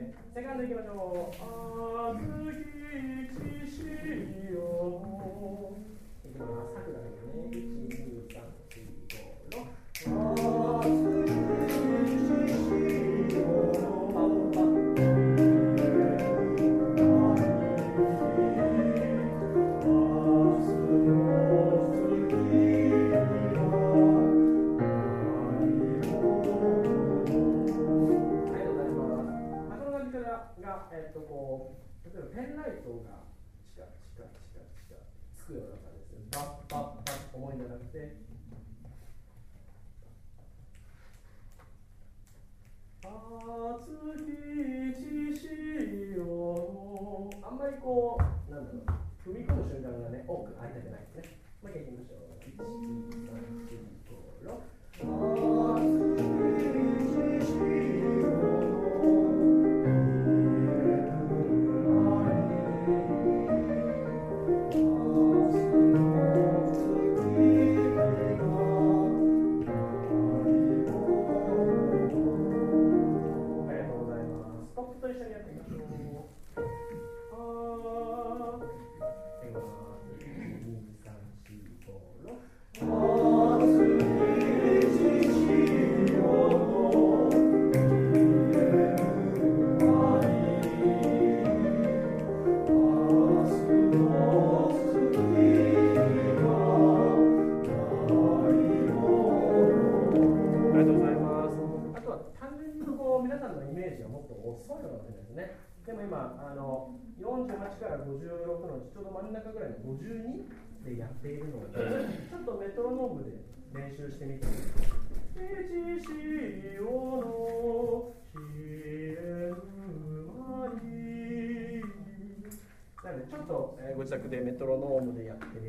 で、セカンドいきましょう。あずきちしよ。いきます。吐くだけでね。1、2、3、4、5、6。あずきちしよ。パンパン。こう例えばペンライトがチカチカチカチカつくような感じですね。バッバッバッ重いんじゃなくて、あつきちしよの、あんまりこうなんだろう、踏み込む瞬間がね多くありたくないですね。もう一回いきましょう。1、2、3、4、5、6。あつきちしよ遅いのかもしれないですね。でも今48から56のちょうど真ん中ぐらいの52でやっているので、ちょっとメトロノームで練習してみてください。しよのひえぬまり。なのでちょっとご自宅でメトロノームでやってみて。